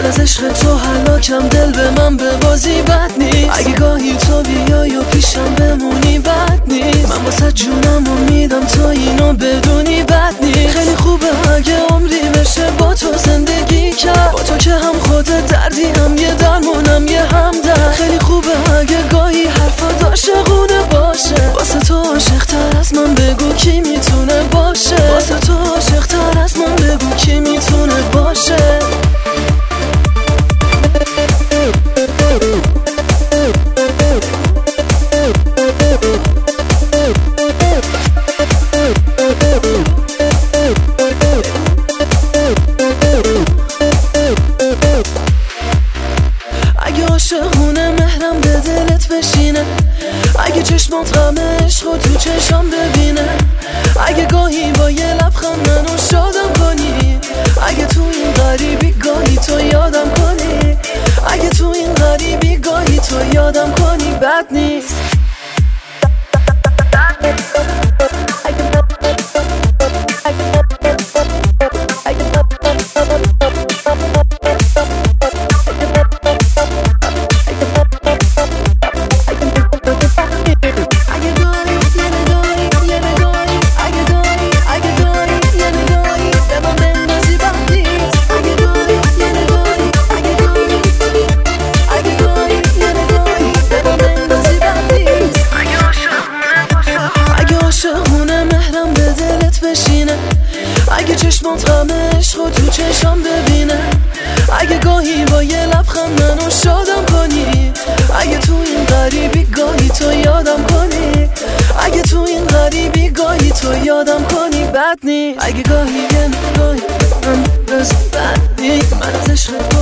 از عشق تو هلاکم، دل به من به بازی بد نیست. اگه گاهی تو بیای و پیشم بمونی بد نیست. من واسه جونم و میدم تو اینو بدونی بد نیست. خیلی خوبه اگه عمری بشه با تو زندگی کرد، با تو که هم خودت دردی هم یه درمونم یه همدرد. خیلی خوبه اگه گاهی حرفات عاشقونه باشه. واسه تو عاشق‌تر از من بگو کی میتونه باشه. واسه تو عاشق‌تر از من بگو کی میتونه باشه. اگه عاشقونه مهرم به دلت بشینه، اگه چشمات غم عشق و تو چشم ببینه، اگه گاهی با یه لبخند منو شادم کنی، اگه تو این غریبی گاهی تو یادم کنی، اگه تو این غریبی گاهی تو یادم کنی بد نیست. اگه چشمات غم عشق و تو چشم ببینه، اگه گاهی با یه لبخند منو شادم کنی، اگه تو این غریبی گاهی تو یادم کنی، اگه تو این غریبی گاهی تو یادم کنی بد نیست. اگه گاهی یه نگاهی من بد نیست. من از عشق